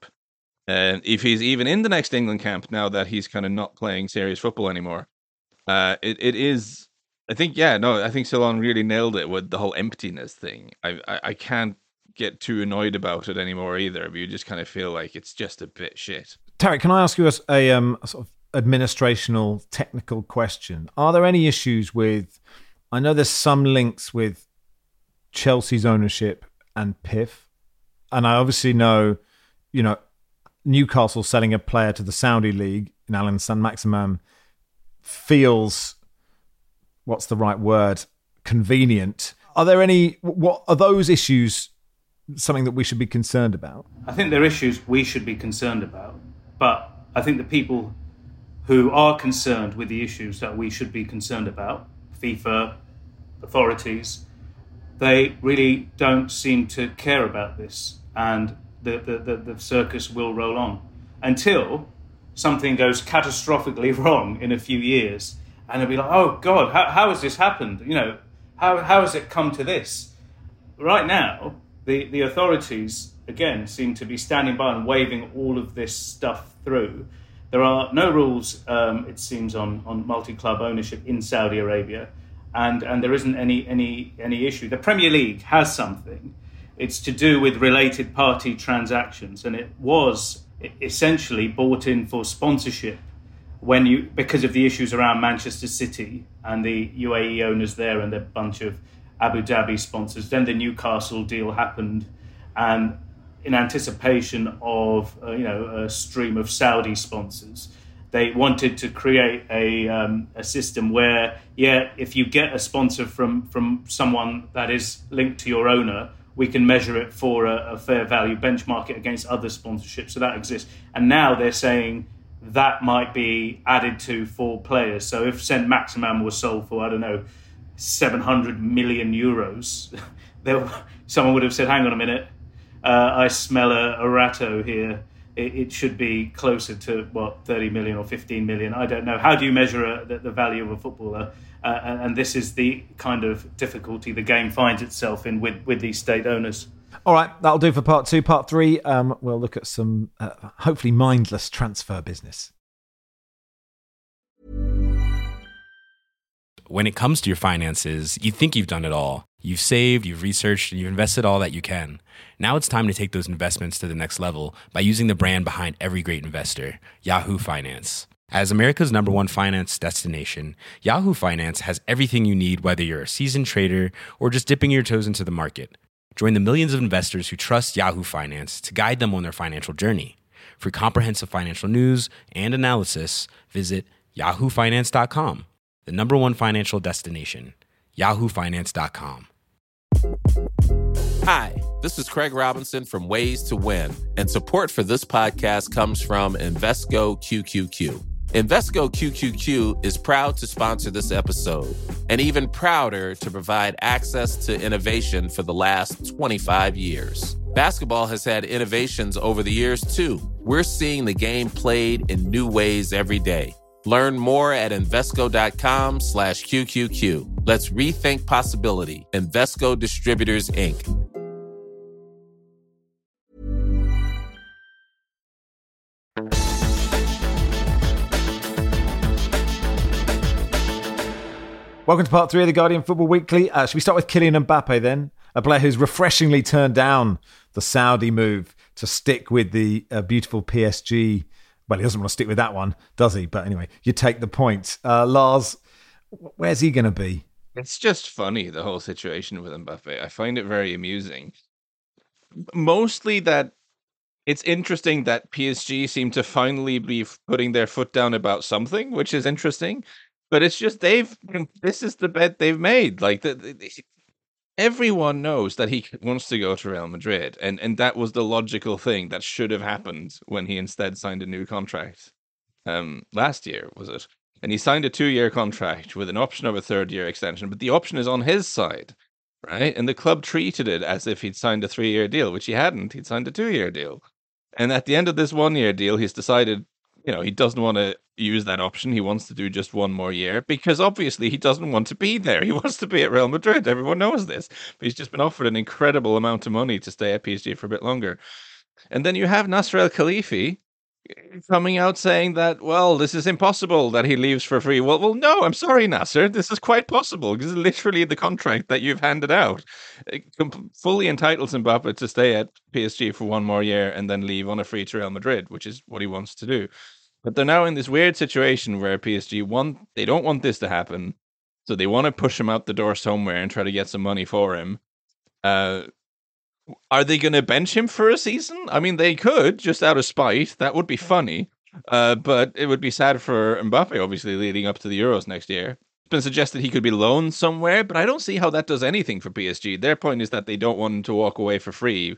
If he's even in the next England camp now that he's kind of not playing serious football anymore. It is, I think Ceylon really nailed it with the whole emptiness thing. I can't get too annoyed about it anymore either, but you just kind of feel like it's just a bit shit. Tarek, can I ask you a sort of administrational technical question? Are there any issues with, I know there's some links with Chelsea's ownership and PIF, and I obviously know, Newcastle selling a player to the Saudi League in Alan Saint-Maximin feels, what's the right word, convenient. Are there any, what are those issues something that we should be concerned about? I think they're issues we should be concerned about, but I think the people who are concerned with the issues that we should be concerned about, FIFA, authorities, they really don't seem to care about this, and the circus will roll on until something goes catastrophically wrong in a few years, and they'll be like, oh God, how has this happened? How has it come to this? Right now, the authorities, again, seem to be standing by and waving all of this stuff through. There are no rules, it seems, on multi-club ownership in Saudi Arabia, and there isn't any issue. The Premier League has something. It's to do with related party transactions, and it was essentially bought in for sponsorship because of the issues around Manchester City and the UAE owners there and a bunch of Abu Dhabi sponsors. Then the Newcastle deal happened, and in anticipation of a stream of Saudi sponsors, they wanted to create a system where, if you get a sponsor from someone that is linked to your owner, we can measure it for a fair value, benchmark it against other sponsorships. So that exists. And now they're saying that might be added to for players. So if Saint-Maximin was sold for, 700 million euros, someone would have said, hang on a minute, I smell a ratto here. It should be closer to, 30 million or 15 million. I don't know. How do you measure the value of a footballer? And this is the kind of difficulty the game finds itself in with these state owners. All right, that'll do for part 2. Part 3, we'll look at some hopefully mindless transfer business. When it comes to your finances, you think you've done it all. You've saved, you've researched, and you've invested all that you can. Now it's time to take those investments to the next level by using the brand behind every great investor, Yahoo Finance. As America's #1 finance destination, Yahoo Finance has everything you need, whether you're a seasoned trader or just dipping your toes into the market. Join the millions of investors who trust Yahoo Finance to guide them on their financial journey. For comprehensive financial news and analysis, visit yahoofinance.com, the #1 financial destination, yahoofinance.com. Hi, this is Craig Robinson from Ways to Win, and support for this podcast comes from Invesco QQQ. Invesco QQQ is proud to sponsor this episode, and even prouder to provide access to innovation for the last 25 years. Basketball has had innovations over the years, too. We're seeing the game played in new ways every day. Learn more at Invesco.com/QQQ. Let's rethink possibility. Invesco Distributors, Inc. Welcome to part 3 of the Guardian Football Weekly. Should we start with Kylian Mbappe then? A player who's refreshingly turned down the Saudi move to stick with the beautiful PSG. Well, he doesn't want to stick with that one, does he? But anyway, you take the point. Lars, where's he going to be? It's just funny, the whole situation with Mbappe. I find it very amusing. Mostly that it's interesting that PSG seem to finally be putting their foot down about something, which is interesting. But it's just this is the bet they've made. Like everyone knows that he wants to go to Real Madrid, and that was the logical thing that should have happened when he instead signed a new contract. Last year, was it? And he signed a 2-year contract with an option of a 3rd-year extension, but the option is on his side, right? And the club treated it as if he'd signed a 3-year deal, which he hadn't. He'd signed a 2-year deal. And at the end of this 1-year deal, he's decided, he doesn't want to use that option. He wants to do just 1 more year because obviously he doesn't want to be there. He wants to be at Real Madrid. Everyone knows this. But he's just been offered an incredible amount of money to stay at PSG for a bit longer. And then you have Nasser El Khelaïfi coming out saying that, well, this is impossible that he leaves for free. Well, no, I'm sorry, Nasser. This is quite possible. This is literally the contract that you've handed out. It fully entitles Mbappe to stay at PSG for 1 more year and then leave on a free to Real Madrid, which is what he wants to do. But they're now in this weird situation where PSG they don't want this to happen, so they want to push him out the door somewhere and try to get some money for him. Are they going to bench him for a season? I mean, they could, just out of spite. That would be funny. But it would be sad for Mbappe, obviously, leading up to the Euros next year. It's been suggested he could be loaned somewhere, but I don't see how that does anything for PSG. Their point is that they don't want him to walk away for free.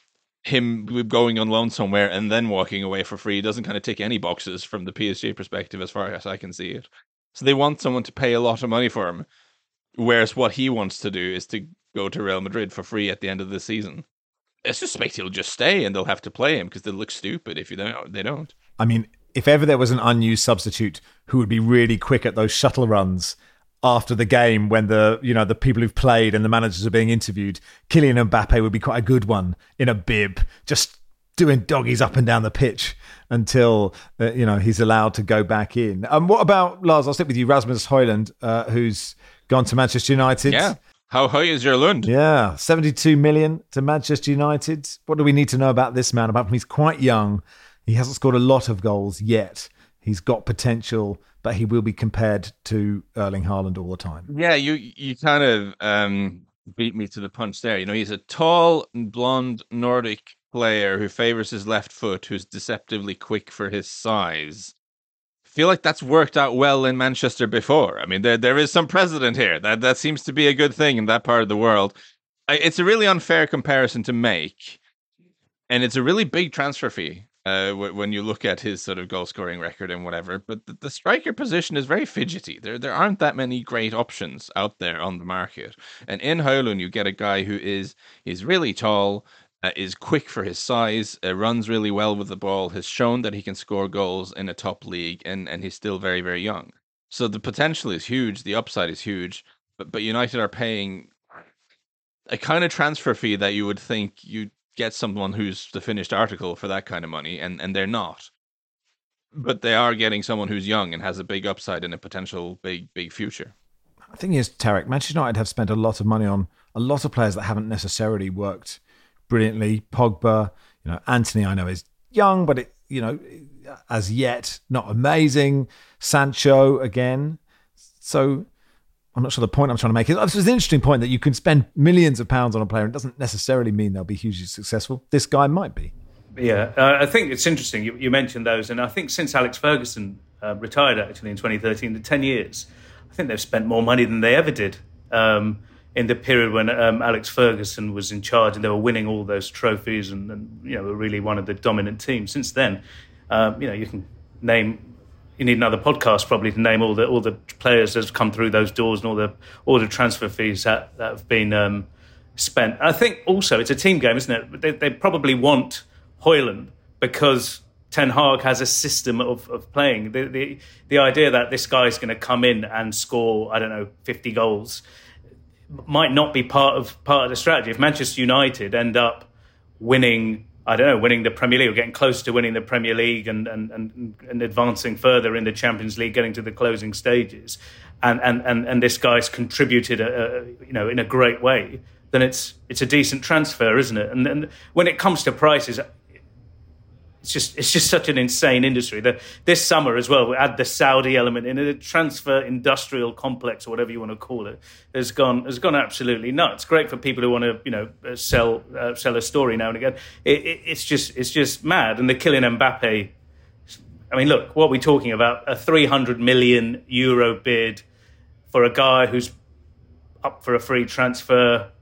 Him going on loan somewhere and then walking away for free doesn't kind of tick any boxes from the PSG perspective as far as I can see it. So they want someone to pay a lot of money for him, whereas what he wants to do is to go to Real Madrid for free at the end of the season. I suspect he'll just stay and they'll have to play him because they'll look stupid if they don't. I mean, if ever there was an unused substitute who would be really quick at those shuttle runs after the game when the people who've played and the managers are being interviewed, Kylian Mbappe would be quite a good one in a bib, just doing doggies up and down the pitch until he's allowed to go back in. What about, Lars, I'll stick with you, Rasmus Højlund, who's gone to Manchester United. Yeah. How high is your Lund? Yeah, 72 million to Manchester United. What do we need to know about this man? Apart from he's quite young. He hasn't scored a lot of goals yet. He's got potential, but he will be compared to Erling Haaland all the time. Yeah, you kind of beat me to the punch there. He's a tall, blonde Nordic player who favors his left foot, who's deceptively quick for his size. Feel like that's worked out well in Manchester before. I mean, there is some precedent here. That seems to be a good thing in that part of the world. It's a really unfair comparison to make, and it's a really big transfer fee when you look at his sort of goal-scoring record and whatever. But the striker position is very fidgety. There aren't that many great options out there on the market. And in Højlund, you get a guy who is really tall, is quick for his size, runs really well with the ball, has shown that he can score goals in a top league, and he's still very, very young. So the potential is huge, the upside is huge, but United are paying a kind of transfer fee that you would think you'd get someone who's the finished article for that kind of money, and they're not. But they are getting someone who's young and has a big upside and a potential big future. The thing is, Tarek, Manchester United have spent a lot of money on a lot of players that haven't necessarily worked brilliantly. Pogba, Anthony, I know is young, but as yet not amazing. Sancho again. So I'm not sure the point I'm trying to make is. It's an interesting point that you can spend millions of pounds on a player and it doesn't necessarily mean they'll be hugely successful. This guy might be. Yeah, I think it's interesting. You mentioned those, and I think since Alex Ferguson retired actually in 2013, the 10 years, I think they've spent more money than they ever did. In the period when Alex Ferguson was in charge and they were winning all those trophies and were really one of the dominant teams. Since then, you can name. You need another podcast probably to name all the players that have come through those doors and all the transfer fees that have been spent. I think also it's a team game, isn't it? They probably want Højlund because Ten Hag has a system of playing. The idea that this guy's going to come in and score 50 goals might not be part of the strategy. If Manchester United end up winning the Premier League or getting close to winning the Premier League and advancing further in the Champions League, getting to the closing stages, and this guy's contributed in a great way, then it's a decent transfer, isn't it? And when it comes to prices, it's just such an insane industry. This summer as well, we add the Saudi element in it, the transfer industrial complex or whatever you want to call it, has gone absolutely nuts. Great for people who want to sell a story now and again. It's just mad. And the Kylian Mbappe, I mean, look, what are we talking about? A €300 million bid for a guy who's up for a free transfer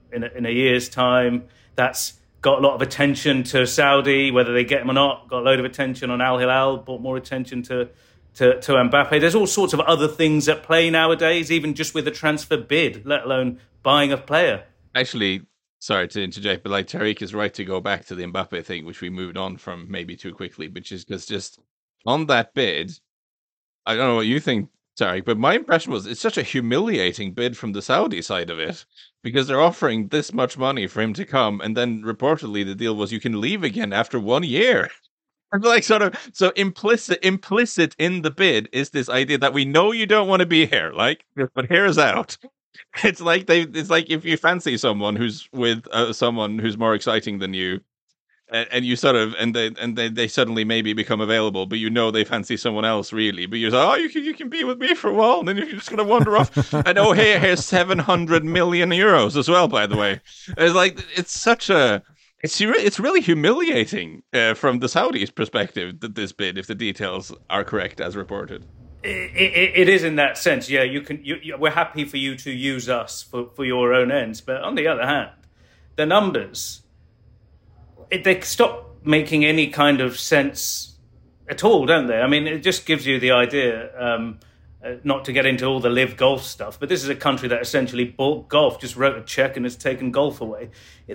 in a year's time. That's got a lot of attention to Saudi, whether they get him or not. Got a load of attention on Al Hilal, brought more attention to Mbappe. There's all sorts of other things at play nowadays, even just with a transfer bid, let alone buying a player. Actually, sorry to interject, but like Tariq is right to go back to the Mbappe thing, which we moved on from maybe too quickly, which is because just on that bid, I don't know what you think, Tariq, but my impression was it's such a humiliating bid from the Saudi side of it because they're offering this much money for him to come, and then reportedly the deal was you can leave again after 1 year. I'm like sort of so implicit in the bid is this idea that we know you don't want to be here, like, but here's out. It's like if you fancy someone who's with someone who's more exciting than you, and you sort of they suddenly maybe become available, but you know they fancy someone else really, but you're like, oh, you can be with me for a while, and then you're just gonna wander off. And oh, here's 700 million euros as well, by the way. It's like it's really humiliating from the Saudis' perspective that this bid, if the details are correct as reported. It is in that sense, yeah. We're happy for you to use us for your own ends, but on the other hand, the numbers they stop making any kind of sense at all, don't they? I mean, it just gives you the idea. Not to get into all the live golf stuff, but this is a country that essentially bought golf, just wrote a check and has taken golf away.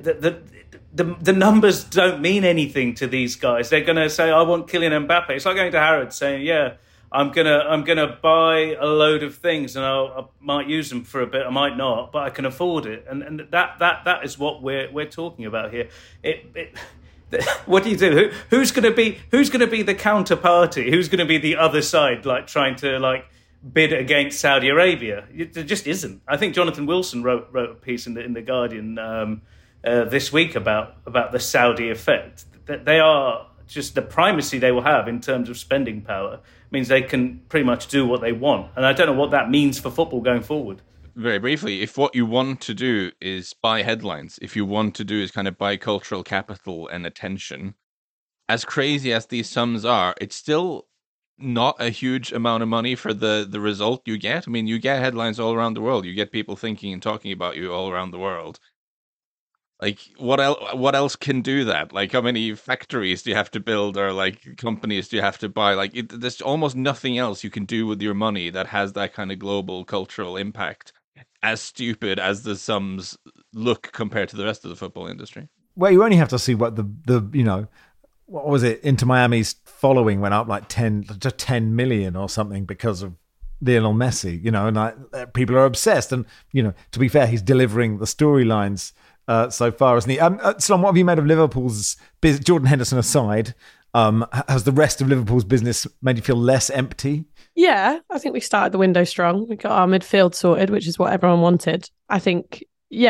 The numbers don't mean anything to these guys. They're going to say, "I want Kylian Mbappe." It's like going to Harrods saying, "Yeah, I'm gonna buy a load of things, and I might use them for a bit, I might not, but I can afford it." And that is what we're talking about here. What do you do? Who's going to be the counterparty? Who's going to be the other side, like trying to bid against Saudi Arabia? There just isn't. I think Jonathan Wilson wrote a piece in the Guardian this week about the Saudi effect. That they are just the primacy they will have in terms of spending power means they can pretty much do what they want. And I don't know what that means for football going forward. Very briefly, if what you want to do is buy headlines, if you want to do is kind of buy cultural capital and attention, as crazy as these sums are, it's still not a huge amount of money for the result you get. I mean, you get headlines all around the world. You get people thinking and talking about you all around the world. Like, what else can do that? Like, how many factories do you have to build, or like companies do you have to buy? Like, there's almost nothing else you can do with your money that has that kind of global cultural impact, as stupid as the sums look compared to the rest of the football industry. Well, you only have to see what the what was it? Inter Miami's following went up like 10 million or something because of Lionel Messi, and people are obsessed. And, to be fair, he's delivering the storylines so far, isn't he? Sloan, what have you made of Liverpool's business? Jordan Henderson aside, has the rest of Liverpool's business made you feel less empty? Yeah, I think we started the window strong. We got our midfield sorted, which is what everyone wanted. I think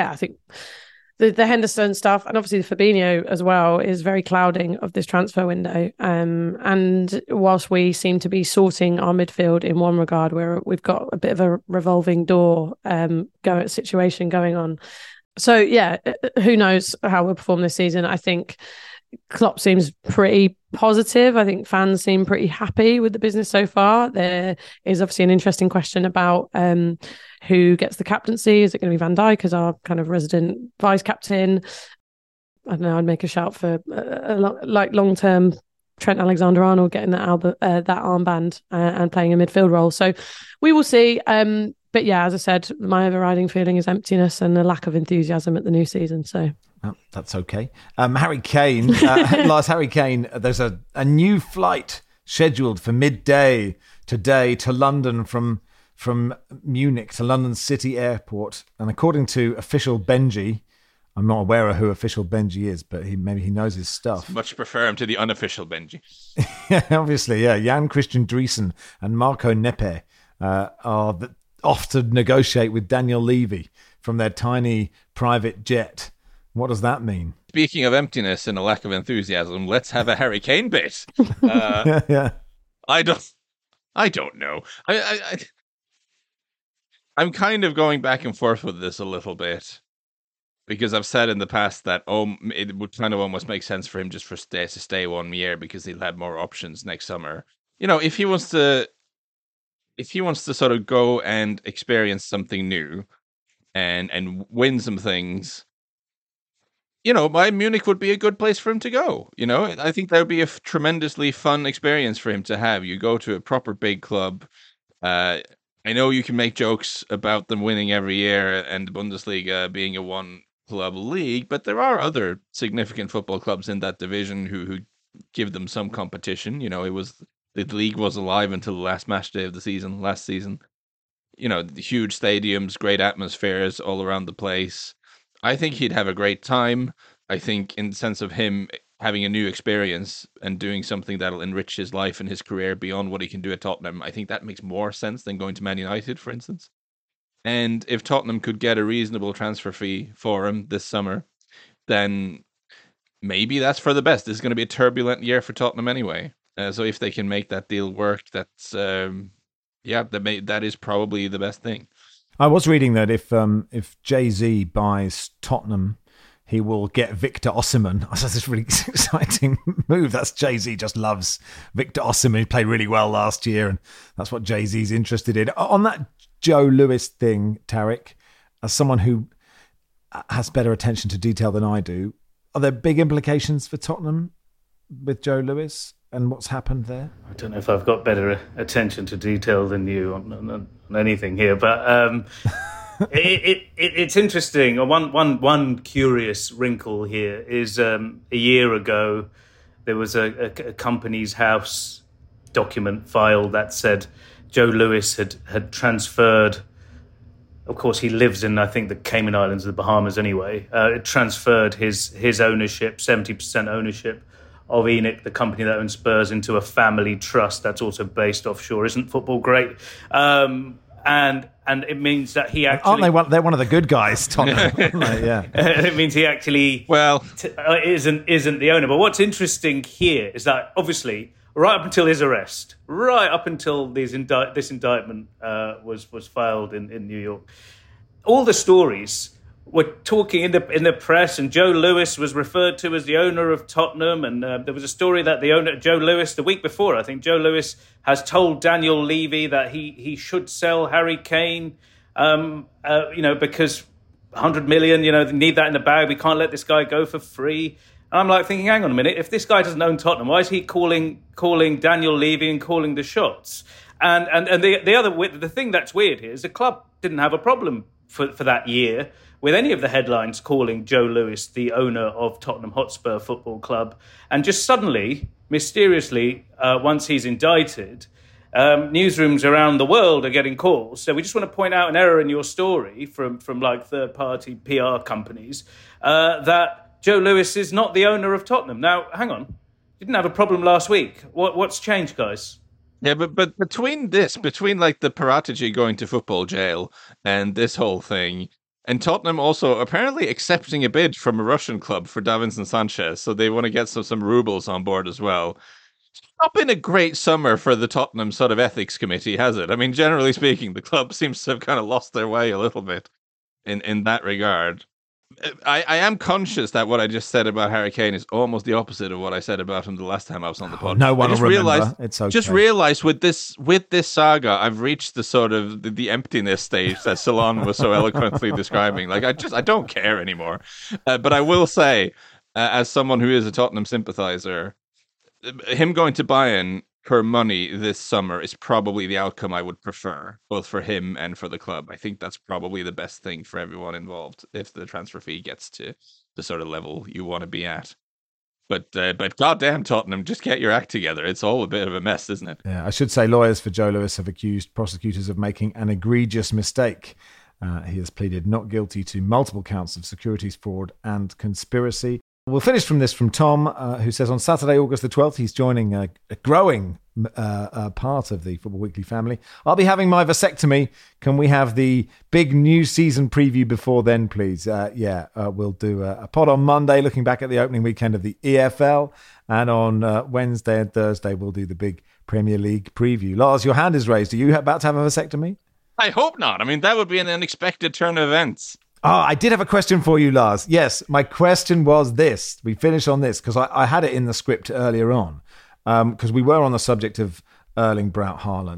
the Henderson stuff, and obviously the Fabinho as well, is very clouding of this transfer window. And whilst we seem to be sorting our midfield in one regard, where we've got a bit of a revolving door situation going on. So, yeah, who knows how we'll perform this season. I think Klopp seems pretty positive. I think fans seem pretty happy with the business so far. There is obviously an interesting question about who gets the captaincy. Is it going to be Van Dijk as our kind of resident vice captain? I don't know. I'd make a shout for long-term Trent Alexander-Arnold getting that armband and playing a midfield role. So we will see. But yeah, as I said, my overriding feeling is emptiness and a lack of enthusiasm at the new season. So that's okay. Harry Kane, Lars Harry Kane, there's a new flight scheduled for midday today to London from Munich to London City Airport. And according to official Benji, I'm not aware of who official Benji is, but maybe he knows his stuff. Much prefer him to the unofficial Benji. Yeah, obviously, yeah. Jan Christian Driesen and Marco Neppe are off to negotiate with Daniel Levy from their tiny private jet. What does that mean? Speaking of emptiness and a lack of enthusiasm, let's have a Harry Kane bit. Yeah. I don't know. I'm kind of going back and forth with this a little bit, because I've said in the past that it would kind of almost make sense for him just to stay 1 year, because he'll have more options next summer. If he wants to sort of go and experience something new and win some things Bayern Munich would be a good place for him to go. I think that would be a tremendously fun experience for him to have. You go to a proper big club. I know you can make jokes about them winning every year and the Bundesliga being a one-club league, but there are other significant football clubs in that division who give them some competition. The league was alive until the last match day of the season, last season. The huge stadiums, great atmospheres all around the place. I think he'd have a great time. I think in the sense of him having a new experience and doing something that'll enrich his life and his career beyond what he can do at Tottenham, I think that makes more sense than going to Man United, for instance. And if Tottenham could get a reasonable transfer fee for him this summer, then maybe that's for the best. This is going to be a turbulent year for Tottenham anyway. So if they can make that deal work, that's that is probably the best thing. I was reading that if Jay-Z buys Tottenham, he will get Victor Osimhen. That's this really exciting move. That's Jay-Z just loves Victor Osimhen. He played really well last year, and that's what Jay-Z's interested in. On that Joe Lewis thing, Tarek, as someone who has better attention to detail than I do, are there big implications for Tottenham with Joe Lewis and what's happened there? I don't know if I've got better attention to detail than you on anything here, but it's interesting. One curious wrinkle here is a year ago there was a Companies House document file that said Joe Lewis had transferred. Of course, he lives in, I think, the Cayman Islands, the Bahamas anyway. Transferred his ownership, 70% ownership of ENIC, the company that owns Spurs, into a family trust that's also based offshore. Isn't football great? And it means that he actually... Aren't they they're one of the good guys, Tottenham? Yeah. It means he actually isn't the owner. But what's interesting here is that, obviously, right up until his arrest, right up until this indictment was filed in New York, all the stories were talking in the press, and Joe Lewis was referred to as the owner of Tottenham. And there was a story that the owner, Joe Lewis, the week before, I think Joe Lewis has told Daniel Levy that he should sell Harry Kane, because 100 million, they need that in the bag. We can't let this guy go for free. And I'm like thinking, hang on a minute, if this guy doesn't own Tottenham, why is he calling Daniel Levy and calling the shots? And the thing that's weird here is the club didn't have a problem for that year with any of the headlines calling Joe Lewis the owner of Tottenham Hotspur Football Club. And just suddenly, mysteriously, once he's indicted, newsrooms around the world are getting calls. So we just want to point out an error in your story from like third-party PR companies that Joe Lewis is not the owner of Tottenham. Now, hang on. You didn't have a problem last week. What's changed, guys? Yeah, but between like the Paratici going to football jail and this whole thing, and Tottenham also apparently accepting a bid from a Russian club for Davinson Sanchez, so they want to get some rubles on board as well. It's not been a great summer for the Tottenham sort of ethics committee, has it? I mean, generally speaking, the club seems to have kind of lost their way a little bit in that regard. I am conscious that what I just said about Harry Kane is almost the opposite of what I said about him the last time I was on the pod. No one will remember. It's okay. Just realised with this saga, I've reached the sort of the emptiness stage that Salon was so eloquently describing. Like I don't care anymore. But I will say, as someone who is a Tottenham sympathiser, him going to Bayern for money this summer is probably the outcome I would prefer, both for him and for the club. I think that's probably the best thing for everyone involved if the transfer fee gets to the sort of level you want to be at. But goddamn Tottenham, just get your act together. It's all a bit of a mess, isn't it? Yeah, I should say lawyers for Joe Lewis have accused prosecutors of making an egregious mistake. He has pleaded not guilty to multiple counts of securities fraud and conspiracy. We'll finish from Tom, who says on Saturday, August the 12th, he's joining a growing part of the Football Weekly family. I'll be having my vasectomy. Can we have the big new season preview before then, please? We'll do a pod on Monday, looking back at the opening weekend of the EFL. And on Wednesday and Thursday, we'll do the big Premier League preview. Lars, your hand is raised. Are you about to have a vasectomy? I hope not. I mean, that would be an unexpected turn of events. Oh, I did have a question for you, Lars. Yes, my question was this. We finish on this because I had it in the script earlier on because we were on the subject of Erling Braut Haaland.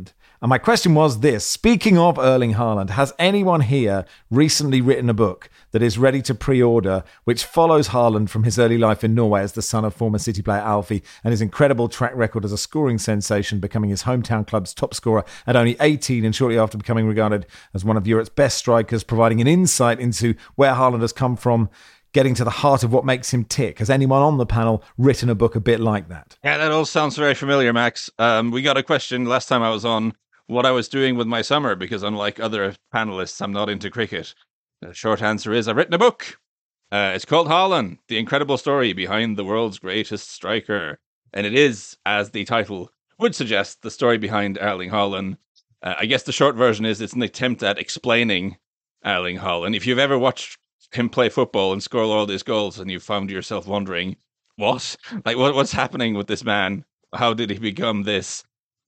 And my question was this. Speaking of Erling Haaland, has anyone here recently written a book that is ready to pre-order, which follows Haaland from his early life in Norway as the son of former City player Alfie and his incredible track record as a scoring sensation, becoming his hometown club's top scorer at only 18 and shortly after becoming regarded as one of Europe's best strikers, providing an insight into where Haaland has come from, getting to the heart of what makes him tick? Has anyone on the panel written a book a bit like that? Yeah, that all sounds very familiar, Max. We got a question last time I was on what I was doing with my summer, because unlike other panelists, I'm not into cricket. The short answer is I've written a book. It's called Haaland, The Incredible Story Behind the World's Greatest Striker. And it is, as the title would suggest, the story behind Erling Haaland. I guess the short version is it's an attempt at explaining Erling Haaland. If you've ever watched him play football and score all these goals and you found yourself wondering, what's happening with this man? How did he become this?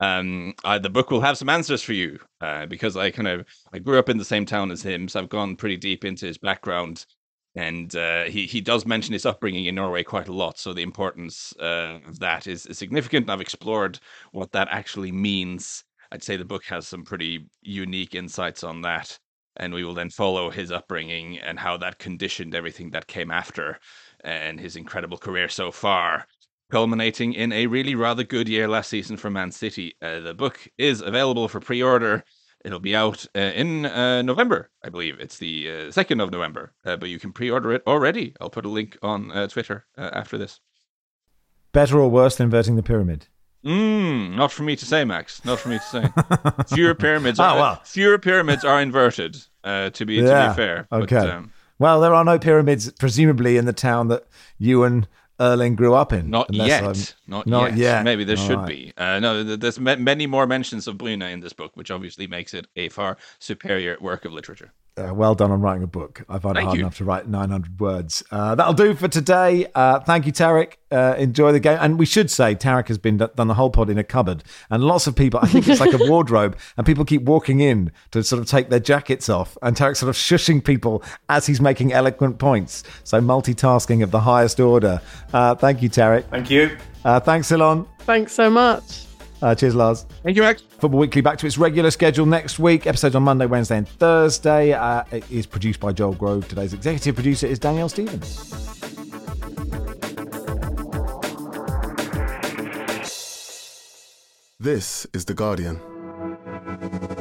The book will have some answers for you, because I grew up in the same town as him, so I've gone pretty deep into his background, and he does mention his upbringing in Norway quite a lot, so the importance of that is significant. I've explored what that actually means. I'd say the book has some pretty unique insights on that, and we will then follow his upbringing and how that conditioned everything that came after, and his incredible career so far, culminating in a really rather good year last season for Man City. The book is available for pre-order. It'll be out in November, I believe. It's the 2nd of November, but you can pre-order it already. I'll put a link on Twitter after this. Better or worse than inverting the pyramid? Not for me to say, Max. Not for me to say. Fewer pyramids are inverted, to be fair. Okay. But, well, there are no pyramids, presumably, in the town that you and Erling grew up in. Not yet. Maybe there should be. No, there's many more mentions of Brune in this book, which obviously makes it a far superior work of literature. Well done on writing a book. I find it hard enough to write 900 words. That'll do for today. Thank you, Tarek. Enjoy the game. And we should say Tarek has been done the whole pod in a cupboard. And lots of people, I think it's like a wardrobe, and people keep walking in to sort of take their jackets off. And Tarek's sort of shushing people as he's making eloquent points. So multitasking of the highest order. Thank you, Tarek. Thank you. Thanks, Ilon. Thanks so much. Cheers, Lars. Thank you, Max. Football Weekly back to its regular schedule next week. Episodes on Monday, Wednesday and Thursday. It is produced by Joel Grove. Today's executive producer is Danielle Stevens. This is The Guardian.